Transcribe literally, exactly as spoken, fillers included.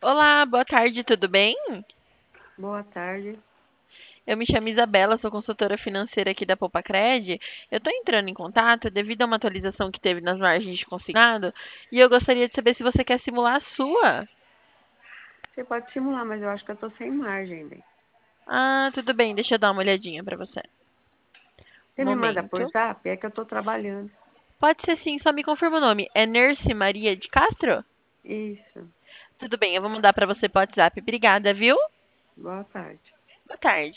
Olá, boa tarde, tudo bem? Boa tarde. Eu me chamo Isabela, sou consultora financeira aqui da Popacred. Eu estou entrando em contato devido a uma atualização que teve nas margens de consignado e eu gostaria de saber se você quer simular a sua. Você pode simular, mas eu acho que eu tô sem margem, bem. Ah, tudo bem, deixa eu dar uma olhadinha para você. Um Você me manda por momento. zap? É que eu tô trabalhando. Pode ser sim, só me confirma o nome. É Nerce Maria de Castro? Isso. Tudo bem, eu vou mandar para você por WhatsApp. Obrigada, viu? Boa tarde. Boa tarde.